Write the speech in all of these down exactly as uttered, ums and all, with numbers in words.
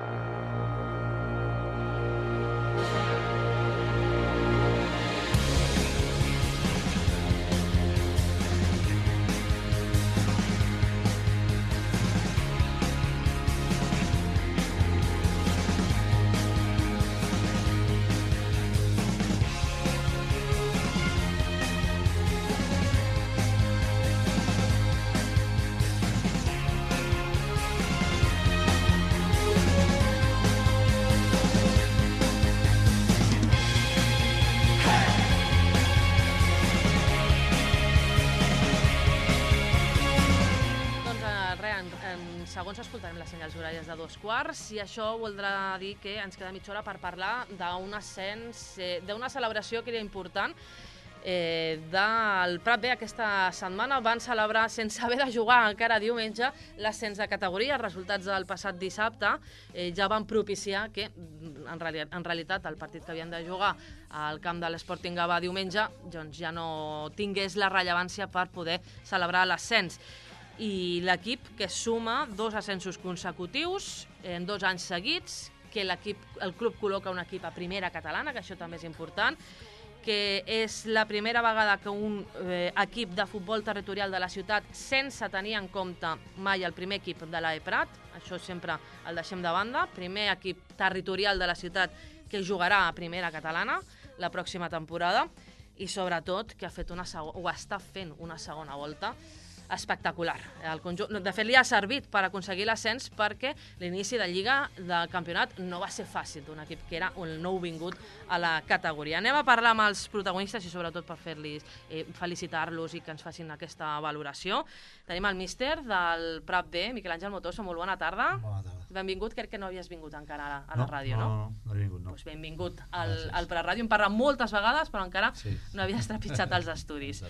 Segons escoltarem les senyals horàries de dos quarts i això voldrà dir que ens queda mitja hora per parlar d'un ascens, eh, d'una celebració que era important eh, del Prat B. Aquesta setmana van celebrar, sense haver de jugar encara diumenge, l'ascens de categoria. Els resultats del passat dissabte eh, ja van propiciar que, en, reali en realitat, el partit que havien de jugar al camp de l'Sporting Gavà diumenge doncs ja no tingués la rellevància per poder celebrar l'ascens. I l'equip que suma dos ascensos consecutius en dos anys seguits, que l'equip, el club col·loca un equip a primera catalana, que això també és important, que és la primera vegada que un eh, equip de futbol territorial de la ciutat, sense tenir en compte mai el primer equip de l'A E Prat, això sempre el deixem de banda, primer equip territorial de la ciutat que jugarà a primera catalana la pròxima temporada, i sobretot que ha fet una segona, o està fent una segona volta espectacular. El conjunt, de fet, li ha servit per aconseguir l'ascens perquè l'inici de Lliga del campionat no va ser fàcil d'un equip que era un nou vingut a la categoria. Anem a parlar amb els protagonistes i sobretot per fer-los eh, felicitar-los i que ens facin aquesta valoració. Tenim el míster del Prat B, Miquel Àngel Motoso. Molt bona tarda. Bona tarda. Benvingut, crec que no havies vingut encara a la, a la no, ràdio, no? No, no, no, no he vingut, no. Pues benvingut al, al Prat Ràdio. Hem parlat moltes vegades, però encara sí. no havies trepitjat els estudis.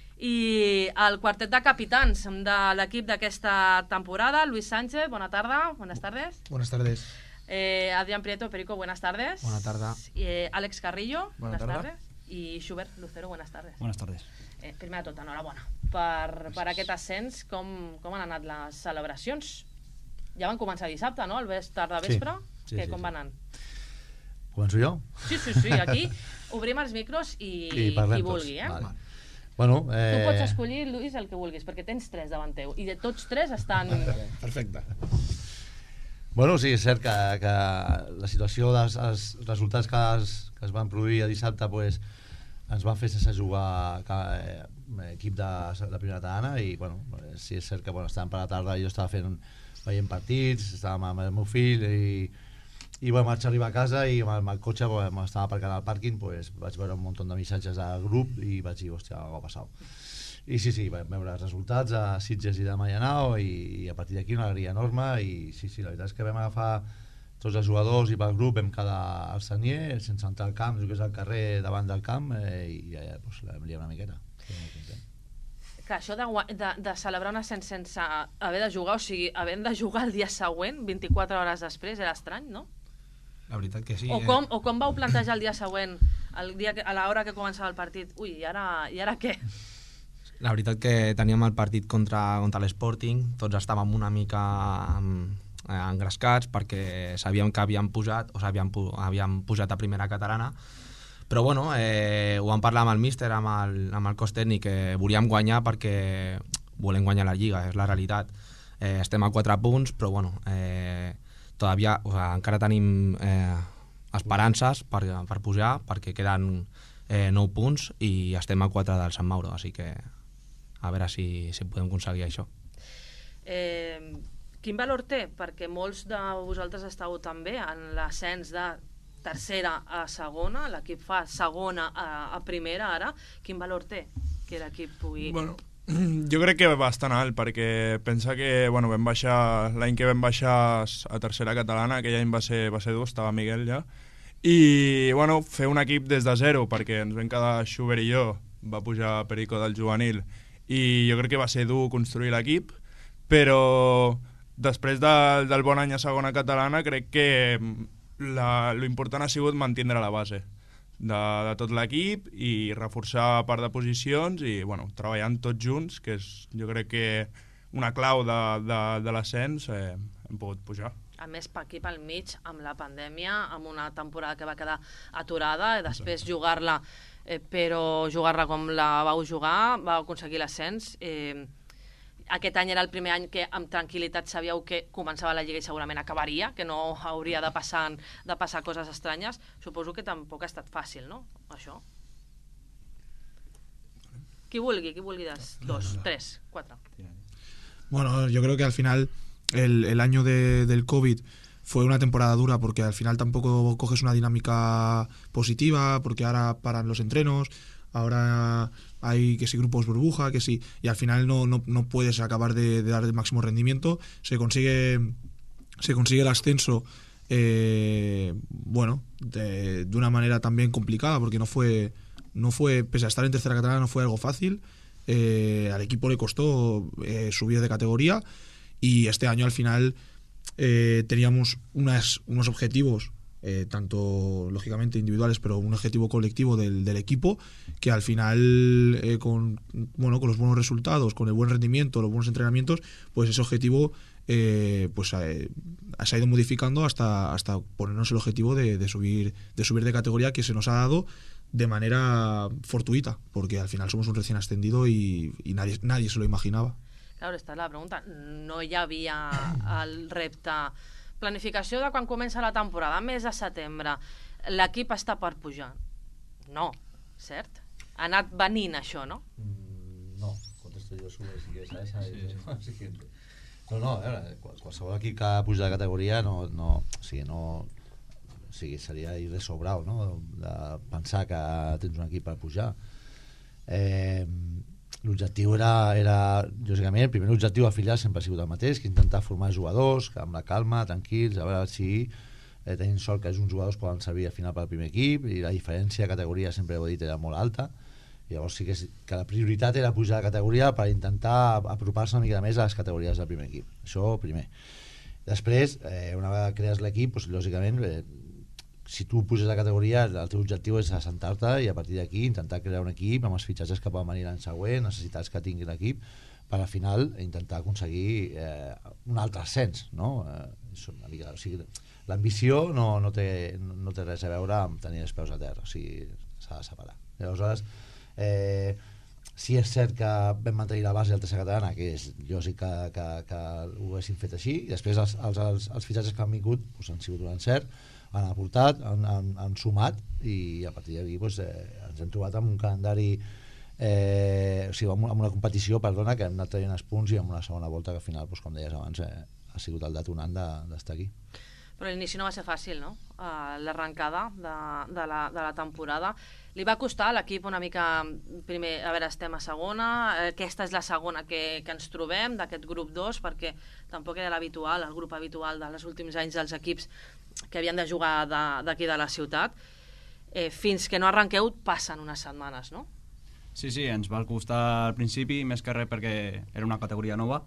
I el quartet de capitans de l'equip d'aquesta temporada, Luis Sánchez, bona tarda, buenas tardes. Buenas tardes. Eh, Adrián Prieto, Perico, buenas tardes. Buenas tardes. Eh, Àlex Carrillo, buenas tarda. tardes. I Schubert Lucero, buenas tardes. Buenas tardes. Eh, primer de tot, enhorabona per, per aquest ascens. Com, com han anat les celebracions? Ja van començar dissabte, no? El vespre, tarda vespre. Sí, sí, que, sí, com sí. van anar? Començo jo? Sí, sí, sí, aquí obrim els micros i, I parlem qui vulgui, eh? Vale. Bueno, eh... Tu pots escollir, Luis, el que vulguis, perquè tens tres davant teu, i de tots tres estan... Perfecte. Bueno, sí, és cert que, que la situació dels els resultats que es, que es van produir a dissabte pues, ens van fer sense jugar cada eh, equip de la primera catalana i, bueno, sí, és cert que bueno, estàvem per la tarda i jo estava fent, veient partits, estàvem amb el meu fill i i bueno, vaig arribar a casa i amb el cotxe quan estava aparcant al pàrquing pues, vaig veure un munt de missatges al grup i vaig dir, hòstia, algo ha passat. I sí, sí, vam veure els resultats a Sitges i de Mallanao i, i a partir d'aquí una alegria enorme i sí, sí, la veritat és que vam agafar tots els jugadors i pel grup vam quedar al Sanier sense entrar al camp, que és al carrer davant del camp eh, i ja, pues, la vam liar una miqueta. Que això de, de, de celebrar un ascens sense haver de jugar, o sigui, havent de jugar el dia següent, vint-i-quatre hores després, era estrany, no? La veritat que sí. O com, eh? o com vau plantejar el dia següent, el dia que, a l'hora que començava el partit? Ui, i ara, i ara què? La veritat que teníem el partit contra, contra l'Sporting, tots estàvem una mica eh, engrescats perquè sabíem que havíem pujat, o havíem, havíem pujat a primera catalana, però bueno, eh, ho vam parlar amb el míster, amb el, amb el cos tècnic, que volíem guanyar perquè volem guanyar la Lliga, és la realitat. Eh, estem a quatre punts, però bueno... Eh, Todavía, o sea, encara tenim eh, esperances per, per pujar perquè queden eh, nou punts i estem a quatre del Sant Mauro, així que a veure si, si podem aconseguir això. Eh, quin valor té? Perquè molts de vosaltres estàu també en l'ascens de tercera a segona, l'equip fa segona a, a primera ara. Quin valor té que l'equip pugui... Bueno, jo crec que bastant alt, perquè pensa que bueno, vam baixar l'any que vam baixar a tercera catalana, aquell any va ser, va ser dur, estava Miguel ja, i bueno, fer un equip des de zero, perquè ens vam quedar Schubert i jo, va pujar Perico del juvenil, i jo crec que va ser dur construir l'equip, però després de, del bon any a segona catalana crec que la, lo important ha sigut mantindre la base de, de tot l'equip i reforçar part de posicions i bueno, treballant tots junts, que és jo crec que una clau de, de, de l'ascens, eh, hem pogut pujar. A més, per aquí pel mig, amb la pandèmia, amb una temporada que va quedar aturada, i després jugar-la, eh, però jugar-la com la vau jugar, vau aconseguir l'ascens. Eh, aquest any era el primer any que amb tranquil·litat sabíeu que començava la Lliga i segurament acabaria, que no hauria de passar, de passar coses estranyes. Suposo que tampoc ha estat fàcil, no?, això. Qui vulgui, qui vulgui des, dos, tres, cuatro. Bueno, yo creo que al final el, el año de, del COVID fue una temporada dura porque al final tampoco coges una dinámica positiva, porque ahora paran los entrenos, ahora hay que sí grupos burbuja, que sí, y al final no, no, no puedes acabar de, de dar el máximo rendimiento. Se consigue, se consigue el ascenso, eh, bueno, de, de una manera también complicada, porque no fue, no fue, pese a estar en tercera catalana, no fue algo fácil. Eh, al equipo le costó eh, subir de categoría, y este año al final eh, teníamos unas, unos objetivos, eh, tanto lógicamente individuales, pero un objetivo colectivo del, del equipo, que al final eh, con, bueno, con los buenos resultados, con el buen rendimiento, los buenos entrenamientos, pues ese objetivo eh, pues eh, se ha ido modificando hasta, hasta ponernos el objetivo de, de, subir, de subir de categoría, que se nos ha dado de manera fortuita, porque al final somos un recién ascendido y, y nadie, nadie se lo imaginaba. Claro, esta és la pregunta. No hi havia el repte. Planificació de quan comença la temporada, mes de setembre, l'equip està per pujar. No, cert? Ha anat venint això, no? Mm, no, contesto jo sobre si quieres a esa. Sí, sí. Sí. No, no, a veure, qualsevol equip que puja de categoria no, no, o sigui, no, o sigui, seria ir de sobrau, no?, de pensar que tens un equip per pujar. Eh, l'objectiu era, era, lògicament, el primer objectiu afiliar sempre ha sigut el mateix, que intentar formar jugadors, que amb la calma, tranquils, a veure si eh, tenim sort que uns jugadors poden servir al final per al primer equip, i la diferència de categoria, sempre ho he dit, era molt alta. Llavors sí que, que la prioritat era pujar de categoria per intentar apropar-se una mica més a les categories del primer equip. Això primer. Després, eh, una vegada crees l'equip, doncs, lògicament, eh, si tu puges de categoria, el teu objectiu és assentar-te i a partir d'aquí intentar crear un equip amb els fitxatges que poden venir l'any següent, necessitats que tingui l'equip, per al final intentar aconseguir eh, un altre ascens, no? Eh, una mica, o sigui, l'ambició no, no, té, no té res a veure amb tenir els peus a terra, o sigui, s'ha de separar. Llavors, eh, sí és cert que vam mantenir la base del tercera catalana, que és lògic que, que, que ho haguessin fet així, i després els, els, els, els fitxatges que han vingut doncs, han sigut un encert, han aportat, han, han, han sumat, i a partir d'aquí doncs, eh, ens hem trobat amb un calendari, eh, o sigui, amb una, amb una competició, perdona, que hem anat traient els punts, i amb una segona volta que al final, doncs, com deies abans, eh, ha sigut el detonant d'estar aquí. Però l'inici no va ser fàcil, no? Uh, l'arrencada de, de, la, de la temporada. Li va costar a l'equip una mica, primer, a veure, estem a segona, aquesta és la segona que, que ens trobem, d'aquest grup dos, perquè tampoc era l'habitual, el grup habitual dels últims anys dels equips que havien de jugar d'aquí de, de la ciutat. Eh, fins que no arrenqueu passen unes setmanes, no? Sí, sí, ens va costar al principi, més que res perquè era una categoria nova,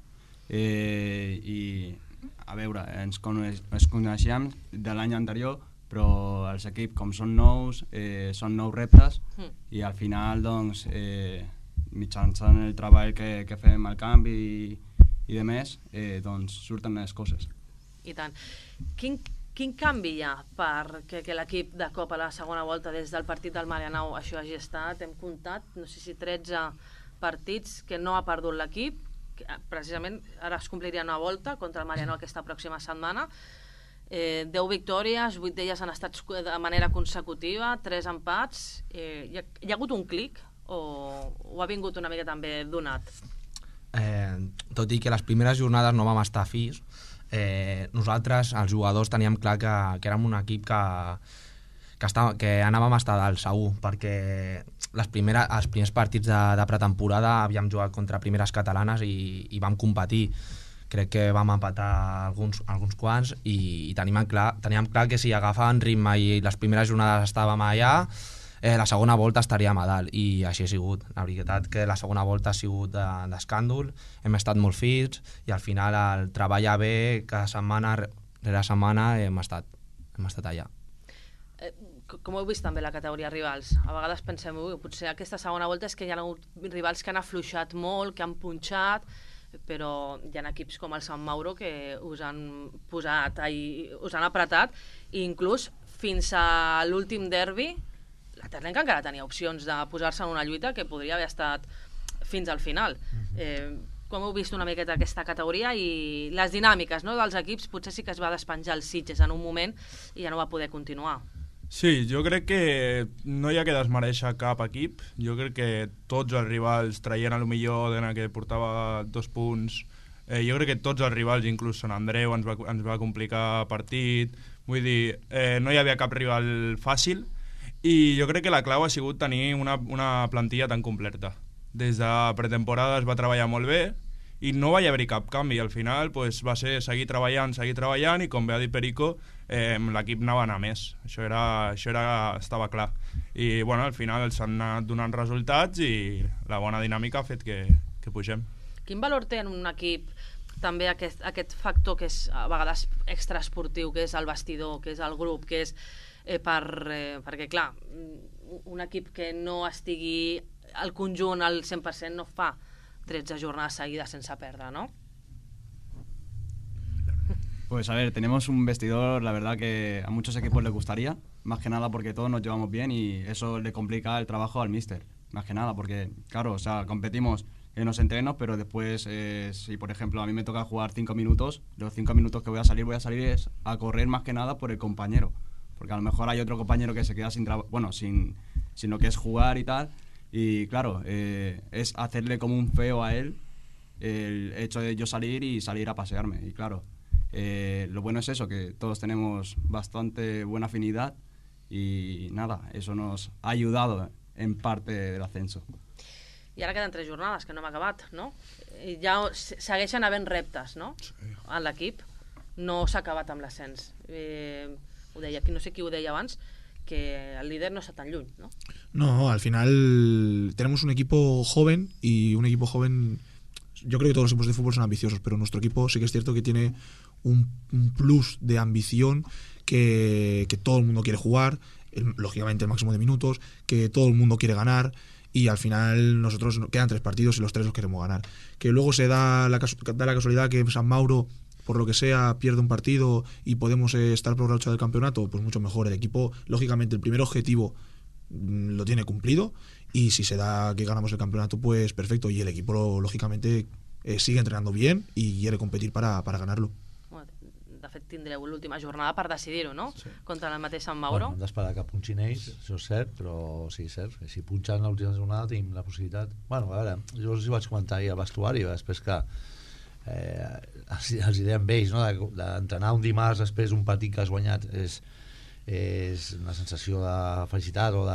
eh, i a veure, ens, coneix, ens coneixíem de l'any anterior, però els equips, com són nous, eh, són nous reptes, mm. i al final, doncs, eh, mitjançant el treball que, que fem al camp i, i de més, eh, doncs surten les coses. I tant. Quin, quin canvi hi ha perquè que l'equip de cop a la segona volta, des del partit del Marianao, això hagi estat? Hem comptat, no sé si tretze partits que no ha perdut l'equip, precisament ara es compliria una volta contra el Marianao aquesta pròxima setmana. Eh, deu victòries, vuit d'elles han estat de manera consecutiva, tres empats. Eh, hi, ha, hi ha hagut un clic o, o ha vingut una mica també donat? Eh, tot i que les primeres jornades no vam estar fins, eh, nosaltres, els jugadors, teníem clar que, que érem un equip que, que, estava, que anàvem a estar dalt, segur, perquè les primeres, els primers partits de, de pretemporada havíem jugat contra primeres catalanes i, i vam competir. Crec que vam empatar alguns, alguns quants i, i tenim clar, teníem clar que si agafàvem ritme i les primeres jornades estàvem allà, eh, la segona volta estaríem a dalt, i així ha sigut. La veritat que la segona volta ha sigut d'escàndol, hem estat molt fins i al final el treballar bé cada setmana rere setmana hem estat, hem estat allà. Eh, com heu vist també la categoria rivals? A vegades pensem, ui, potser aquesta segona volta és que hi ha hagut rivals que han afluixat molt, que han punxat. però hi ha equips com el Sant Mauro que us han posat i us han apretat, i inclús fins a l'últim derbi la Terlenca encara tenia opcions de posar-se en una lluita que podria haver estat fins al final. Eh, com heu vist una miqueta aquesta categoria i les dinàmiques, no, dels equips? Potser sí que es va despenjar el Sitges en un moment i ja no va poder continuar. Sí, jo crec que no hi ha que desmereixer cap equip. Jo crec que tots els rivals traient a lo millor Odena, que portava dos punts. Eh, jo crec que tots els rivals, inclús Sant Andreu, ens va, ens va complicar partit. Vull dir, eh, no hi havia cap rival fàcil i jo crec que la clau ha sigut tenir una, una plantilla tan completa. Des de pretemporada es va treballar molt bé i no va haver-hi cap canvi. Al final pues, va ser seguir treballant, seguir treballant i com bé ha dit Perico, eh, l'equip anava a anar més. Això, era, això era, estava clar. I bueno, al final s'han anat donant resultats i la bona dinàmica ha fet que, que pugem. Quin valor té en un equip també aquest, aquest factor que és a vegades extraesportiu, que és el vestidor, que és el grup, que és eh, per, eh, perquè clar, un equip que no estigui al conjunt al cent per cent no fa tretze jornadas seguidas sense perdre, ¿no? Pues a ver, tenemos un vestidor, la verdad que a muchos equipos les gustaría, más que nada porque todos nos llevamos bien y eso le complica el trabajo al míster, más que nada porque, claro, o sea, competimos en los entrenos, pero después, eh, si por ejemplo a mí me toca jugar cinco minutos, los cinco minutos que voy a salir, voy a salir es a correr más que nada por el compañero, porque a lo mejor hay otro compañero que se queda sin trabajo, bueno, sin, sin lo que es jugar y tal. Y claro, eh, es hacerle como un feo a él el hecho de yo salir y salir a pasearme. Y claro, eh, lo bueno es eso, que todos tenemos bastante buena afinidad y nada, eso nos ha ayudado en parte del ascenso. I ara queden tres jornades, que no hem acabat, no? I ja segueixen havent reptes, no? Sí. En l'equip. No s'ha acabat amb l'ascens. Eh, ho deia, no sé qui ho deia abans, que el líder no está tan lluny, ¿no? No, al final tenemos un equipo joven y un equipo joven, yo creo que todos los equipos de fútbol son ambiciosos, pero nuestro equipo sí que es cierto que tiene un, un plus de ambición que, que todo el mundo quiere jugar, el, lógicamente el máximo de minutos, que todo el mundo quiere ganar y al final nosotros quedan tres partidos y los tres los queremos ganar. Que luego se da la, da la casualidad que San Mauro, por lo que sea, pierde un partido y podemos eh, estar por la lucha del campeonato, pues mucho mejor. El equipo, lógicamente, el primer objetivo mmm, lo tiene cumplido y si se da que ganamos el campeonato, pues perfecto. Y el equipo, lógicamente, eh, sigue entrenando bien y quiere competir para, para ganarlo. Bueno, de fet, tindreu l'última jornada per decidir-ho, no? Sí. Contra el mateix Sant Mauro. Bueno, hem d'esperar que punxin ells, això és cert, però sí, és cert. Si punxen l'última jornada tenim la possibilitat... Bueno, a veure, jo us hi vaig comentar ahir al vestuari, després que Eh, els, els direm amb ells, no? D'entrenar un dimarts després d'un partit que has guanyat és, és una sensació de felicitat o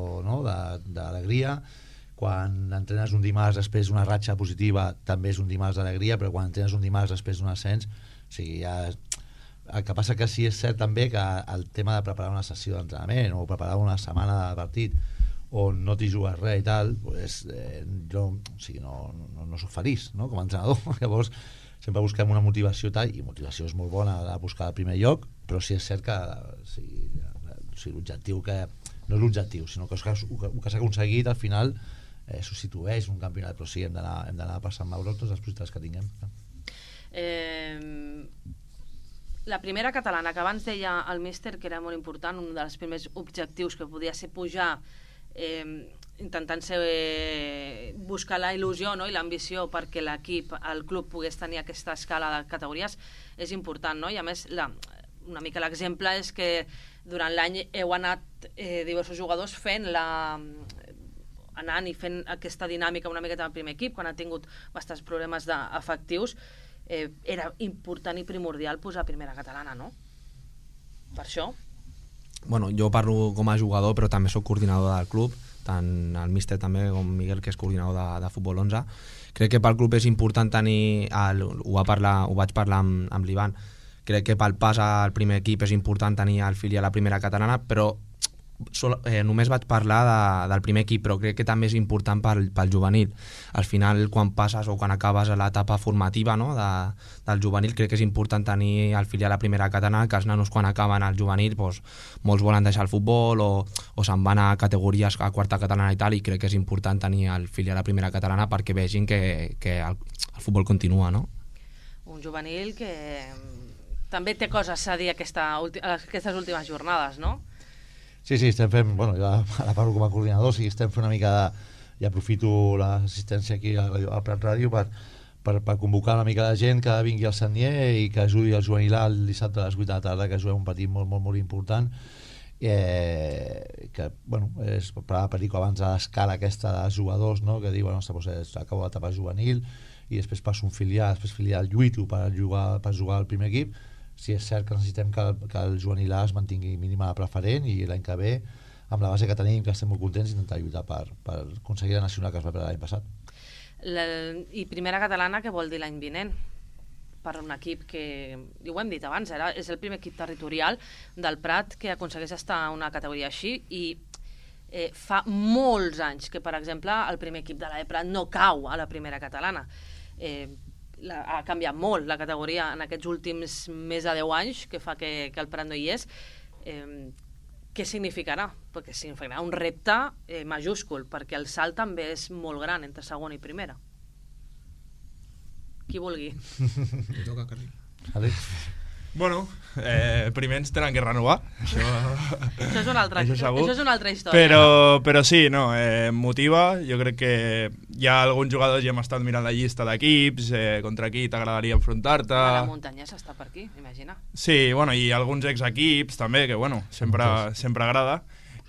d'alegria. No? Quan entrenes un dimarts després d'una ratxa positiva també és un dimarts d'alegria, però quan entrenes un dimarts després d'un ascens, o sigui, ja... El que passa que sí és cert també que el tema de preparar una sessió d'entrenament o preparar una setmana de partit on no t'hi jugues res i tal, pues, eh, jo o sigui, no, no, no soc feliç, no? Com a entrenador. Llavors sempre busquem una motivació tal, i motivació és molt bona de buscar el primer lloc, però sí és cert que o sigui, o sigui, l'objectiu que no és l'objectiu, sinó que el que s'ha aconseguit al final eh, substitueix un campionat, però sí, hem d'anar per Sant Mauro tots els projectes que tinguem. Eh, la primera catalana, que abans deia el míster que era molt important, un dels primers objectius que podia ser pujar Eh, intentant ser, eh, buscar la il·lusió, no? I l'ambició perquè l'equip, el club pogués tenir aquesta escala de categories és important, no? I a més la, una mica l'exemple és que durant l'any heu anat eh, diversos jugadors fent la anant i fent aquesta dinàmica una miqueta amb el primer equip, quan ha tingut bastants problemes d'efectius, eh, era important i primordial posar primera catalana, no? Per això Bueno, jo parlo com a jugador, però també soc coordinador del club, tant el míster també com Miguel, que és coordinador de, de futbol onze. Crec que pel club és important tenir, el, ho, va parlar, ho vaig parlar amb, amb l'Ivan, crec que pel pas al primer equip és important tenir el filial a la primera catalana, però sol, eh, només vaig parlar de, del primer equip, però crec que també és important pel, pel juvenil. Al final, quan passes o quan acabes a l'etapa formativa, no, de, del juvenil, crec que és important tenir el filial a primera catalana, que els nanos quan acaben al juvenil doncs, molts volen deixar el futbol o, o se'n van a categories a quarta catalana i tal, i crec que és important tenir el filial a primera catalana perquè vegin que, que el, el futbol continua, no? Un juvenil que també té coses a dir aquesta, aquestes últimes jornades, no? Sí, sí, estem fent, bueno, jo ara parlo com a coordinador, sí, estem fent una mica de, i aprofito l'assistència aquí a, a Prat Ràdio per, per, per convocar una mica de gent que vingui al Sanier i que ajudi al juvenil el dissabte a les vuit de la tarda, que juguem un partit molt, molt, molt important, eh, que, bueno, és per Perico abans de l'escala aquesta de jugadors, no?, que diuen, ostres, doncs, acabo d'etapa juvenil i després passo un filial, després filial lluito per jugar, per jugar al primer equip. Sí, és cert que necessitem que, que el juvenil A es mantingui mínima la preferent i l'any que ve, amb la base que tenim, que estem molt contents, intentar lluitar per, per aconseguir la nacional que es va perdre l'any passat. La, I primera catalana, què vol dir l'any vinent? Per un equip que, i ho hem dit abans, era, és el primer equip territorial del Prat que aconsegueix estar a una categoria així i eh, fa molts anys que, per exemple, el primer equip de l'A E Prat no cau a la primera catalana. Eh, La, ha canviat molt la categoria en aquests últims més de deu anys, que fa que, que el Prat no hi és. Eh, què significarà? Perquè significarà un repte eh, majúscul, perquè el salt també és molt gran entre segona i primera. Qui vulgui. Me toca, Carli. Vale. Bueno, eh, primer ens tenen que renovar. Això, això, és una altra, això, això és una altra història. Però, no? però sí, no, eh, motiva. Jo crec que hi ha alguns jugadors, ja hem estat mirant la llista d'equips, eh, contra qui t'agradaria enfrontar-te. La Muntanyesa està per aquí, imagina. Sí, bueno, i alguns exequips també, que bueno, sempre, sempre agrada.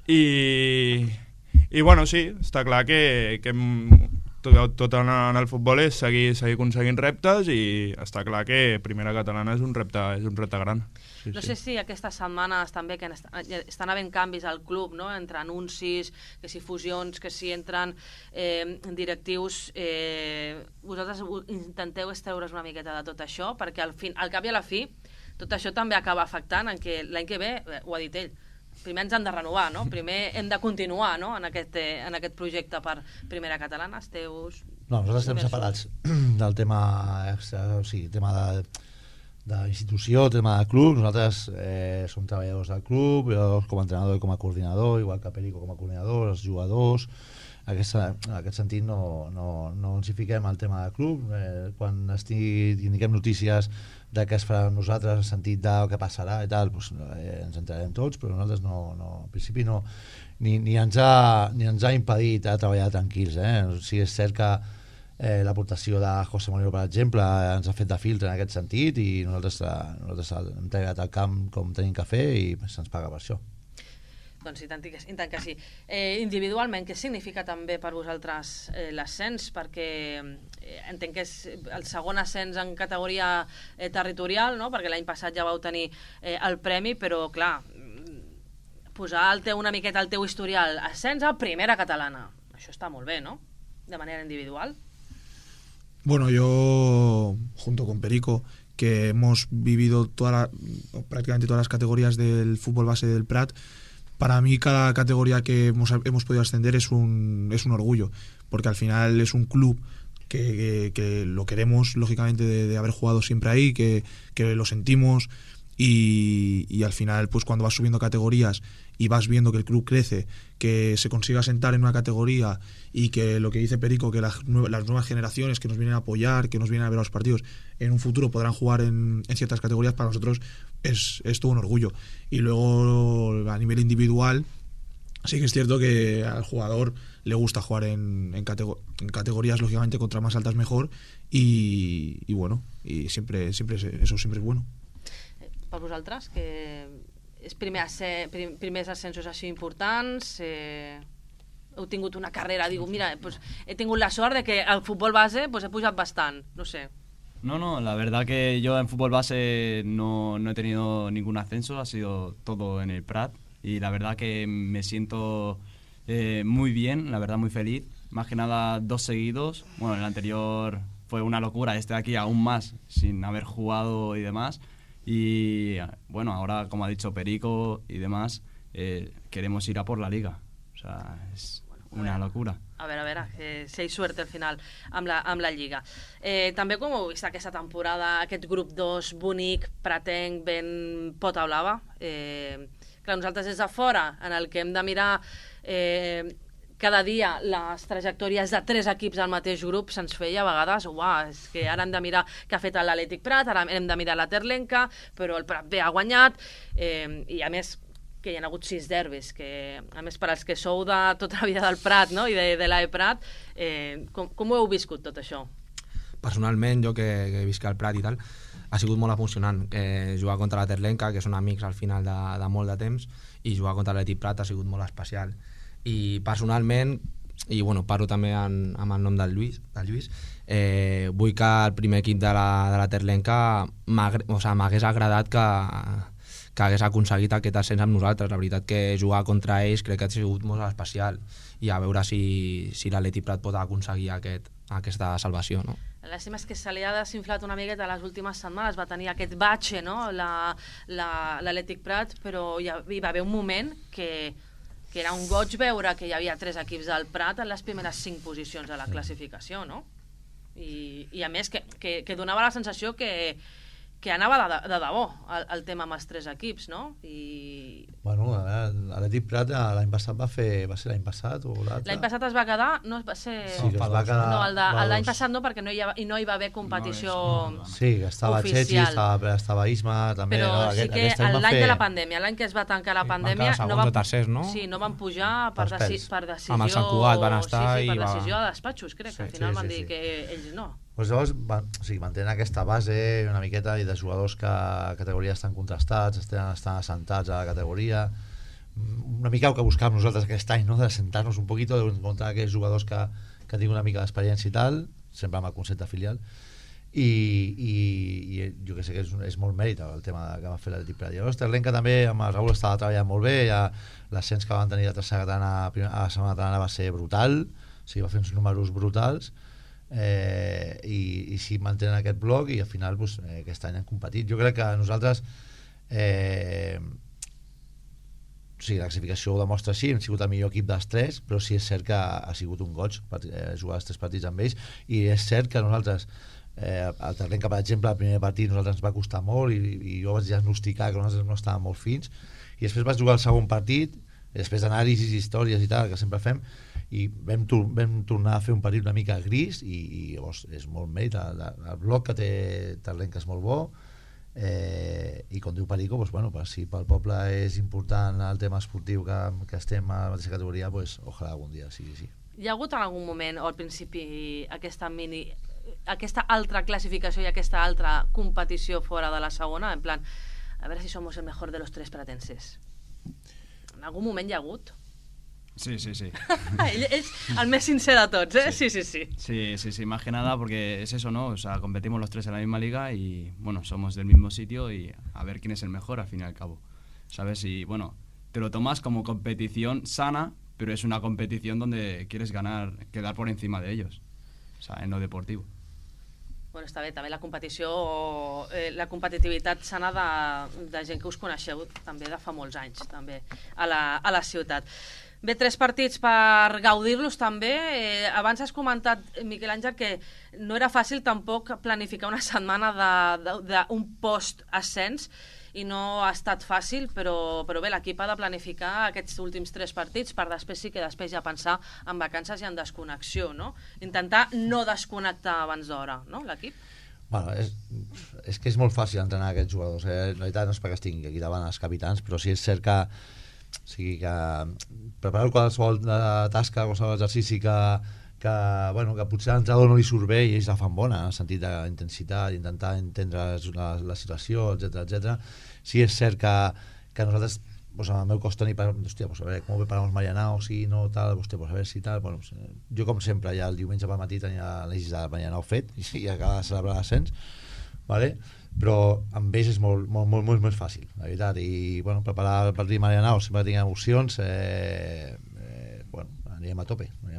I, i bueno, sí, està clar que, que tot, tot en el futbol és seguir, seguir aconseguint reptes i està clar que primera catalana és un repte, és un repte gran. Sí, no sí. sé si aquestes setmanes també que estan havent canvis al club, no?, entre anuncis, que si fusions, que si entren eh, directius, eh, vosaltres intenteu estreure's una miqueta de tot això, perquè al, fin, al cap i a la fi tot això també acaba afectant en que l'any que ve, eh, ho ha dit ell, primer ens han de renovar, no? Primer hem de continuar, no?, en aquest, eh, en aquest projecte per primera catalana. Esteu... No, nosaltres estem separats del tema, o sigui, tema de, d'institució, tema de club. Nosaltres eh, som treballadors del club, jo com a entrenador i com a coordinador, igual que Perico com a coordinador, els jugadors. Aquesta, en aquest sentit no, no, no ens hi fiquem al tema del club. Eh, quan estigui, tinguem notícies de què es farà amb nosaltres, en el sentit de què passarà i tal, doncs, eh, ens entrarem tots, però nosaltres no, no, en principi no, ni, ni, ens ha, ni ens ha impedit a treballar tranquils. Eh? O sigui, és cert que eh, l'aportació de José Molero, per exemple, ens ha fet de filtre en aquest sentit i nosaltres, nosaltres hem treballat al camp com tenim que fer i se'ns paga per això. Doncs i tant que, i tant que sí. Eh, individualment, què significa també per vosaltres eh, l'ascens? Perquè eh, entenc que és el segon ascens en categoria eh, territorial, no?, perquè l'any passat ja vau tenir eh, el premi, però clar, posar el teu, una miqueta el teu historial, ascens a primera catalana, això està molt bé, no?, de manera individual. Bueno, yo junto con Perico, que hemos vivido toda la, prácticamente todas las categorías del fútbol base del Prat, para mí cada categoría que hemos, hemos podido ascender es un, es un orgullo, porque al final es un club que, que, que lo queremos, lógicamente, de, de haber jugado siempre ahí, que, que lo sentimos y, y al final, pues cuando vas subiendo categorías y vas viendo que el club crece, que se consiga sentar en una categoría y que lo que dice Perico, que las, las nuevas generaciones que nos vienen a apoyar, que nos vienen a ver a los partidos, en un futuro podrán jugar en, en ciertas categorías, para nosotros es, es todo un orgullo. Y luego a nivel individual sí que es cierto que al jugador le gusta jugar en, en, catego en categorías, lógicamente, contra más altas mejor y, y bueno, y siempre, siempre eso siempre es bueno. Per vosaltres, que és primer ascens, prim, primers ascensos així importants, eh, heu tingut una carrera, digo, mira, pues, he tingut la sort de que al futbol base pues, he pujat bastant, no sé. No, no, la verdad que yo en fútbol base no, no he tenido ningún ascenso, ha sido todo en el Prat y la verdad que me siento eh, muy bien, la verdad muy feliz, más que nada dos seguidos, bueno, el anterior fue una locura, este de aquí aún más, sin haber jugado y demás. Y bueno, ahora como ha dicho Perico y demás, eh, queremos ir a por la Liga. O sea, es una locura. A veure, a veure, eh, si hi suerte al final amb la, amb la Lliga. Eh, també com heu vist aquesta temporada, aquest grup dos bonic, pretenc, ben pota blava. Eh, clar, nosaltres des de fora, en el que hem de mirar eh, cada dia les trajectòries de tres equips al mateix grup, se'ns feia a vegades, uah, és que ara hem de mirar què ha fet l'Atlètic Prat, ara hem de mirar la Terlenca, però el Prat B ha guanyat, eh, i a més que hi ha hagut sis derbis, que a més per als que sou de tota la vida del Prat, no? I de, de l'A E Prat, eh, com, com ho heu viscut tot això? Personalment, jo que, que visc al Prat i tal, ha sigut molt emocionant. Eh, jugar contra la Terlenca, que són amics al final de, de molt de temps, i jugar contra l'Atlètic Prat ha sigut molt especial. I personalment, i bueno, parlo també en, amb el nom del Lluís, del Lluís eh, vull que el primer equip de la, de la Terlenca m'hagués o sigui, agradat que que hagués aconseguit aquest ascens amb nosaltres. La veritat que jugar contra ells crec que ha sigut molt especial i a veure si, si l'Atlètic Prat pot aconseguir aquest, aquesta salvació, no? L'àstima és que se li ha desinflat una miqueta les últimes setmanes, va tenir aquest batxe, no? l'Atlètic Prat, però hi, ha, hi va haver un moment que, que era un goig veure que hi havia tres equips del Prat en les primeres cinc posicions de la classificació, no? I, i a més que, que, que donava la sensació que que anava de, de debò el, el tema amb els tres equips, no? I... Bueno, l'Atlètic Prat l'any passat va fer... Va ser l'any passat o l'altre? L'any passat es va quedar... No, va ser... Sí, que es va quedar... No, l'any passat no, perquè no hi, ha, no hi va haver competició no, sí, que estava oficial. Chechi, estava, estava Isma, també... Però no, sí aquest, que aquest l'any fer... de la pandèmia, l'any que es va tancar la pandèmia... Van no van, tercers, no? Sí, no van pujar per, deci, per decisió... Amb el Sant Cugat van estar sí, sí, per i va... decisió de despatxos, crec, sí, que al final sí, van sí, dir sí. que ells no. Pues llavors van, o sigui, mantenen aquesta base una miqueta i de jugadors que a categoria estan contrastats, estan, estan assentats a la categoria, una mica el que buscàvem nosaltres aquest any, no? De sentar-nos un poquito, d'encontrar aquells jugadors que, que tinguin una mica d'experiència i tal, sempre amb el concepte filial, i, i, i jo que sé que és, és molt mèrit el tema que va fer l'Atlètic Prat. Llavors Terlenca també amb el Raül estava treballant molt bé, ja l'ascens que van tenir la tercera catalana a la segona catalana va ser brutal, o sigui, va fer uns números brutals, eh, i, i si mantenen aquest bloc i al final pues, eh, aquest any han competit. Jo crec que nosaltres eh, o sigui, la classificació ho demostra així, hem sigut el millor equip dels tres, però sí és cert que ha sigut un goig eh, jugar els tres partits amb ells, i és cert que nosaltres eh, el Terlenca, per exemple, el primer partit nosaltres ens va costar molt i, i jo vaig diagnosticar que nosaltres no estàvem molt fins, i després vaig jugar el segon partit, després d'anàlisis, històries i tal, que sempre fem, i vam, tor vam tornar a fer un partit una mica gris i, i llavors és molt mèrit el, el bloc que té Terlenca és molt bo, eh, i com diu Perico pues, bueno, pues, si pel poble és important el tema esportiu que, que estem a la mateixa categoria pues, ojalà algun dia sigui així. Hi ha hagut en algun moment o al principi aquesta mini aquesta altra classificació i aquesta altra competició fora de la segona, en plan a veure si somos el mejor de los tres pratenses? En algun moment hi ha hagut? Sí, sí, sí. Ell és el més sincer de tots, ¿eh? Sí, sí, sí. Sí, sí, sí, más que nada porque es eso, ¿no? O sea, competimos los tres en la misma liga y, bueno, somos del mismo sitio y a ver quién es el mejor al fin y al cabo, ¿sabes? Y, bueno, te lo tomas como competición sana, pero es una competición donde quieres ganar, quedar por encima de ellos, o sea, en lo deportivo. Bueno, està bé, també la competició, eh, la competitivitat sana de, de gent que us coneixeu també de fa molts anys, també, a la, a la ciutat. Bé, tres partits per gaudir-los també. Eh, abans has comentat, Miquel Àngel, que no era fàcil tampoc planificar una setmana d'un post-ascens i no ha estat fàcil, però, però bé, l'equip ha de planificar aquests últims tres partits per després sí que després ja pensar en vacances i en desconnexió, no? Intentar no desconnectar abans d'hora, no, l'equip? Bueno, és, és que és molt fàcil entrenar aquests jugadors, eh? En realitat no és perquè estigui aquí davant els capitans, però sí és cert que o sigui que preparar qualsevol tasca, qualsevol exercici que, que, bueno, que potser a l'entrenador no li surt bé i ells la fan bona, en el sentit d'intensitat, intentar entendre la, la situació, etcètera, etcètera. Sí és cert que, que nosaltres, pues, amb el meu cos tenir, hòstia, pues, a veure, com ho preparamos Marianao, sí, no, tal, hòstia, pues, a veure si tal, bueno, pues, jo com sempre ja el diumenge per matí tenia l'eix de Marianao fet i sí, acaba de celebrar l'ascens, vale? Però amb ells és molt, molt, molt, molt més fàcil, la veritat, i bueno, preparar el partit Marianao sempre tinc emocions, eh, eh, bueno, anirem a tope, no hi ha més.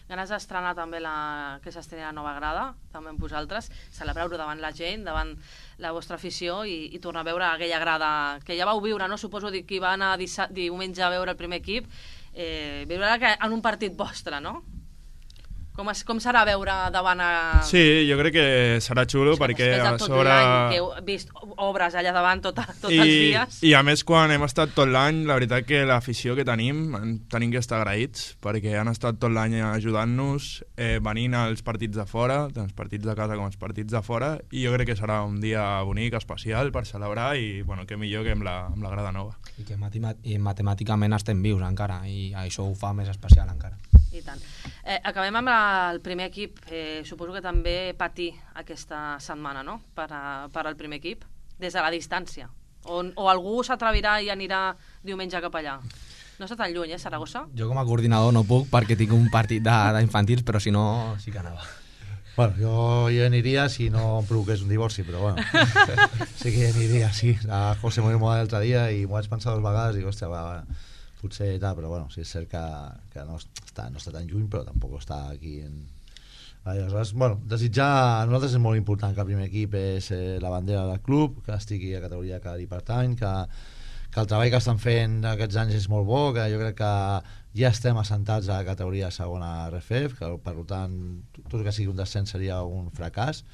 ganes d'estrenar també la, que s'estreni la nova grada, també amb vosaltres, celebrar-ho davant la gent, davant la vostra afició i, i tornar a veure aquella grada que ja vau viure, no? Suposo que va anar diumenge a veure el primer equip, eh, viure en un partit vostre, no? Com, es, com serà veure davant a... Sí, jo crec que serà xulo sí, perquè a sobre... Tot l'any que heu vist obres allà davant tot, tots I, els dies. I a més quan hem estat tot l'any, la veritat que l'afició que tenim, tenim que estar agraïts perquè han estat tot l'any ajudant-nos, eh, venint als partits de fora, tant els partits de casa com els partits de fora, i jo crec que serà un dia bonic, especial per celebrar i bueno, que millor que amb la, amb la grada nova. I que i matemàticament estem vius encara i això ho fa més especial encara. I tant. Eh, acabem amb el primer equip. Eh, suposo que també patir aquesta setmana, no?, per, a, per al primer equip, des de la distància. O, o algú s'atrevirà i anirà diumenge cap allà. No està tan lluny, eh, Saragossa? Jo com a coordinador no puc perquè tinc un partit d'infantils, però si no, sí que anava. Bueno, jo, jo aniria si no em provoqués un divorci, però bueno, sí que aniria, sí. A José m'ho va l'altre dia i m'ho vaig pensar dues vegades i dic, hòstia, va, va, potser tal, però bueno, sí és cert que, que no, està, no està tan lluny, però tampoc està aquí en... Aleshores, bueno, desitjar a nosaltres és molt important que el primer equip és eh, la bandera del club, que estigui a categoria que li pertany, que, que el treball que estan fent aquests anys és molt bo, que jo crec que ja estem assentats a la categoria segona R F F, que per tant tot el que sigui un descens seria un fracàs.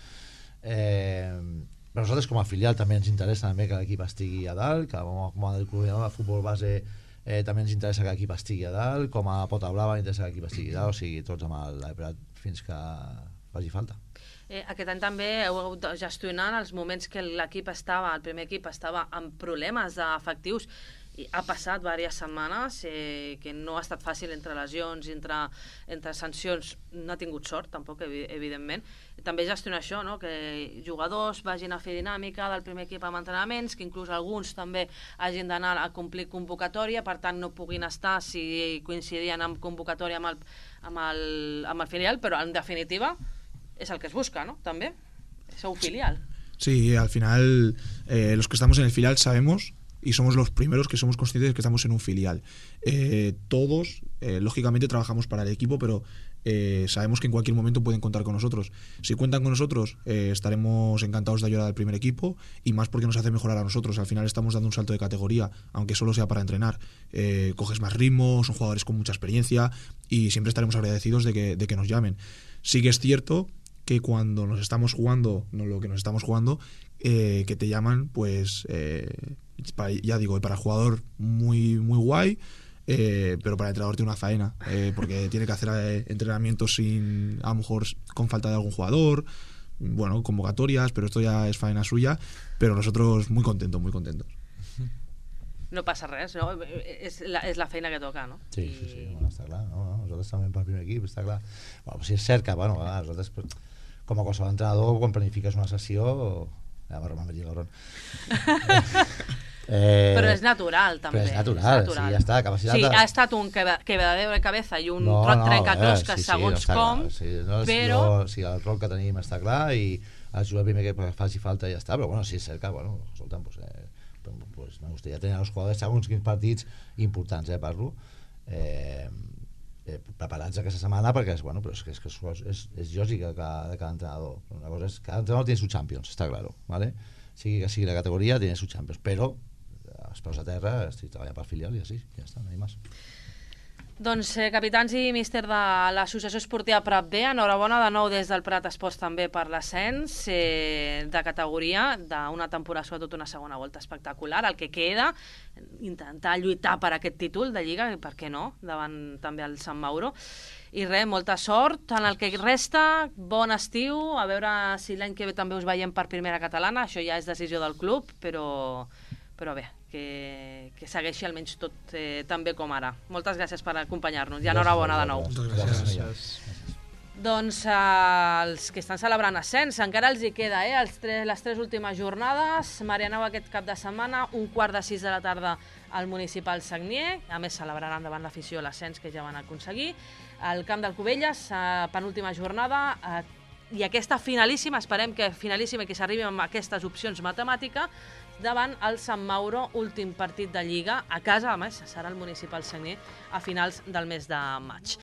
Eh, però nosaltres com a filial també ens interessa també que l'equip estigui a dalt, que com a, com a coordinador de futbol base eh, també ens interessa que l'equip estigui a dalt, com a Pota Blava ens interessa que l'equip estigui a dalt, o sigui, tots amb l'Eprat fins que faci falta. Eh, aquest any també heu hagut de gestionar els moments que l'equip estava, el primer equip estava amb problemes efectius. I ha passat diverses setmanes eh, que no ha estat fàcil entre lesions, entre, entre sancions, no ha tingut sort tampoc, evidentment. També gestionar això, no? Que jugadors vagin a fer dinàmica del primer equip amb entrenaments, que inclús alguns també hagin d'anar a complir convocatòria, per tant no puguin estar si coincidien amb convocatòria amb el, amb el, amb el filial, però en definitiva és el que es busca, ¿no? També, sou filial. Sí, al final eh, los que estamos en el filial sabemos y somos los primeros que somos conscientes de que estamos en un filial. Eh, todos, eh, lógicamente, trabajamos para el equipo, pero eh, sabemos que en cualquier momento pueden contar con nosotros. Si cuentan con nosotros, eh, estaremos encantados de ayudar al primer equipo, y más porque nos hace mejorar a nosotros. Al final estamos dando un salto de categoría, aunque solo sea para entrenar. Eh, coges más ritmo, son jugadores con mucha experiencia y siempre estaremos agradecidos de que, de que nos llamen. Sí que es cierto que cuando nos estamos jugando, no lo que nos estamos jugando, eh, que te llaman, pues... Eh, Para, ya digo, para el jugador muy, muy guay, eh, pero para el entrenador tiene una faena, eh, porque tiene que hacer eh, entrenamientos sin, a lo mejor con falta de algún jugador, bueno, convocatorias, pero esto ya es faena suya, pero nosotros muy contentos, muy contentos. No passa res, no? És la, és la feina que toca, no? Sí, sí, sí, bueno, està clar, no, no, nosaltres també pel primer equip, està clar. Bueno, si és cert que, bueno, nosaltres, com a qualsevol entrenador, quan planifiques una sessió, ja m'ha romat el cabron. Eh, però és natural també, però és natural, és natural. Sí, ja està, capacitat sí, de... ha estat un quebradero de cabeza i un no, no, no, trencaclosques eh, sí, segons sí, com, sí, no, però jo, sí, el rol que tenim està clar i el jugar primer que faci falta i ja està, però bueno, sí és cert que, bueno, escolta'm, pues, eh, pues, me gustaría tener els jugadors segons quins partits importants, eh, parlo eh, eh, preparats aquesta setmana, perquè és, bueno, però és, és, és, és, és lògic que cada, cada entrenador, una cosa és que cada entrenador tiene su Champions, està claro, ¿vale? Sigui que sigui la categoria, tiene su Champions, però els peus a terra, estic treballant per filial i així, ja està, no hi ha més. Doncs eh, capitans i míster de l'Associació Esportiva Prat B, enhorabona de nou des del Prat Esports també per l'ascens eh, de categoria d'una temporada, sobretot una segona volta espectacular, el que queda, intentar lluitar per aquest títol de Lliga, i per què no, davant també el Sant Mauro. I res, molta sort en el que resta, bon estiu, a veure si l'any que ve també us veiem per primera catalana, això ja és decisió del club, però, però bé, que, que segueixi almenys tot eh, tan bé com ara. Moltes gràcies per acompanyar-nos i enhorabona de nou. Moltes gràcies. gràcies. Doncs eh, els que estan celebrant ascens, encara els hi queda, eh, els tres, les tres últimes jornades. Marianao aquest cap de setmana, un quart de sis de la tarda al Municipal Sagnier, a més celebraran davant l'afició l'ascens que ja van aconseguir. Al Camp del Cubelles, eh, penúltima jornada, eh, i aquesta finalíssima, esperem que finalíssima i que s'arribi amb aquestes opcions matemàtiques, davant el Sant Mauro, últim partit de Lliga, a casa, a més, serà el Municipal Sagnier a finals del mes de maig.